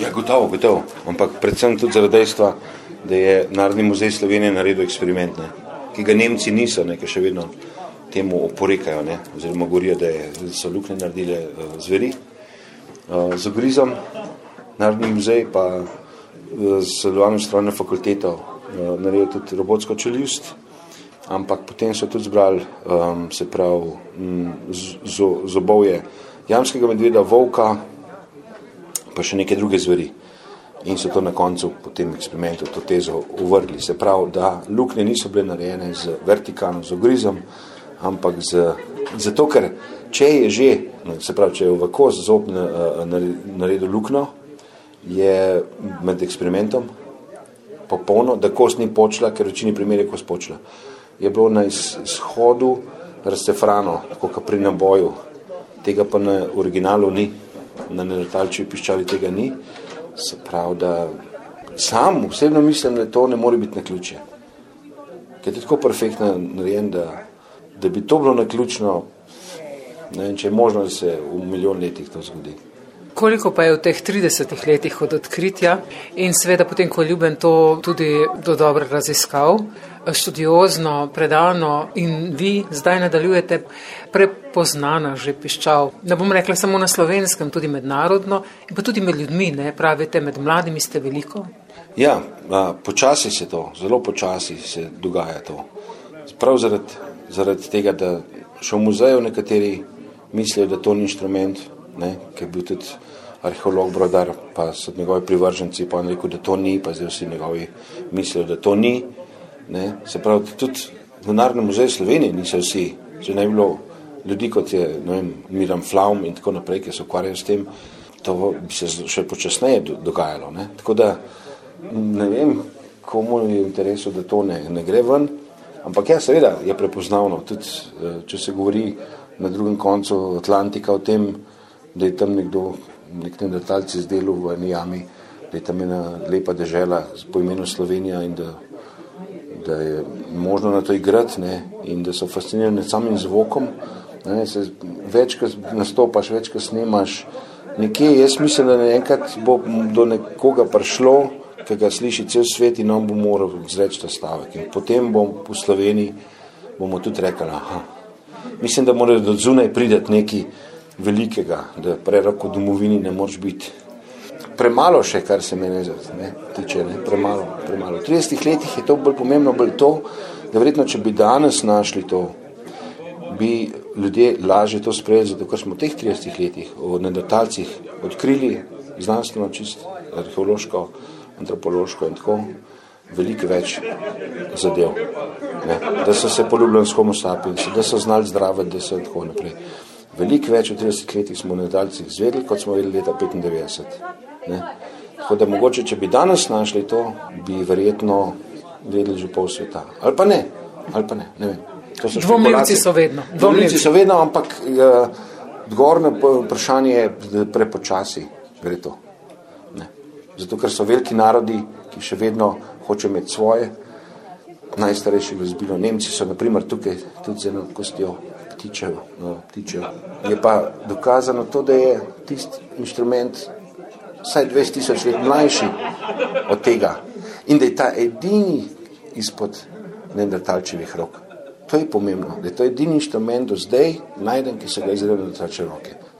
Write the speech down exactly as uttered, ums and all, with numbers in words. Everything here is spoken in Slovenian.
Ja, gotovo, gotovo. Ampak predvsem tudi zaradi dejstva, da je Narodni muzej Slovenije naredil eksperiment, ne, ki ga Nemci niso, ne, ki še vedno temu oporekajo, ne, oziroma govorijo, da je, so luknje naredile uh, zveri. Uh, z ogrizom Narodni muzej pa uh, s sodelovanjem s strojno fakulteto uh, naredil tudi robotsko čeljust, ampak potem so tudi zbrali, um, se pravi, um, zobovje jamskega medveda, volka, pa še neke druge zveri. In so to na koncu po tem eksperimentu to tezo uvrgli. Se pravi, da luknje niso bile narejene z vertikalno, z ogrizom, ampak z, zato, ker če je že, se pravi, če je v kos zob naredil luknjo, je med eksperimentom popolno, da kos ni počla, ker v večini primer je kos počla. Je bilo na izhodu razcefrano, tako kot pri naboju. Tega pa na originalu ni, na neandertalčevi piščali tega ni. Se pravi, da sam osebno mislim, da to ne more biti naključje. Ker je tako perfektno narejen, da, da bi to bilo naključno, ne vem, če je možno, da se v milijon letih to zgodi. Koliko pa je v teh tridesetih letih od odkritja in seveda potem, ko je Ljuben to tudi do dobro raziskal, študiozno, predano in vi zdaj nadaljujete prepoznana že piščal. Ne bom rekla samo na slovenskem, tudi mednarodno in pa tudi med ljudmi, ne, pravite, med mladimi ste veliko? Ja, počasi se to, zelo počasi se dogaja to. Prav zaradi, zaradi tega, da še v muzeju nekateri mislijo, da to ni inštrument, ne, ker je bil tudi arheolog Brodar, pa so njegovi privrženci, pa on rekel, da to ni, pa zdaj vsi njegovi mislijo, da to ni. Ne. Se pravi, tudi v Narodnem muzeju Slovenije niso vsi, če ne bi bilo ljudi, kot je, ne vem, Miran Flaum in tako naprej, ki se ukvarjajo s tem, to bi se še počasneje dogajalo. Ne. Tako da, ne vem, komu je v interesu, da to ne, ne gre ven, ampak ja, seveda je prepoznavno, tudi če se govori na drugem koncu Atlantika o tem, da je tam nekdo, nek neandertalci izdelal v eni jami, da je tam ena lepa dežela po imenu Slovenija in da, da je možno na to igrati, ne, in da so fascinirani samim zvokom. Ne, se več, ko nastopaš, več, ko snemaš, nekje, jaz mislim, da enkrat bo do nekoga prišlo, ki ga sliši cel svet in on bo moral izreči ta stavek. In potem bom po Sloveniji bomo tudi rekli, aha, mislim, da mora do zunaj prideti nekaj velikega, da prerok v domovini ne moreš biti. Premalo še, kar se mene ne, tiče, ne, premalo, premalo. V tridesetih letih je to bolj pomembno, bolj to, da verjetno, če bi danes našli to, bi ljudje lažje to sprejeli, zato ker smo v teh tridesetih letih o neandertalcih odkrili znanstveno, čisto arheološko, antropološko in tako veliko več zadev. Ne, da so se poljubljali s homo sapiens, da so znali zdraviti, da so tako naprej. Veliko več v tridesetih letih smo o neandertalcih zvedeli, kot smo vedeli leta petindevetdeset. Ne. Tako da mogoče, če bi danes našli to, bi verjetno vedeli že pol sveta. Ali pa ne, ali pa ne, ne vem. Dvomljivci so vedno. Dvomljivci so vedno, ampak uh, odgovorno vprašanje je prepočasi, gre to. Ne. Zato, ker so veliki narodi, ki še vedno hočejo imeti svoje, najstarejše glasbilo. Nemci so, na primer, tukaj tudi z eno kostjo ptičev, no, ptičev. Je pa dokazano to, da je tisti inštrument vsaj dvajset tisoč let mlajši od tega in da je ta edini izpod neandertalčevih rok. To je pomembno, da je to edini inštrument do zdaj najden, ki so ga izdelali neandertalčeve roke.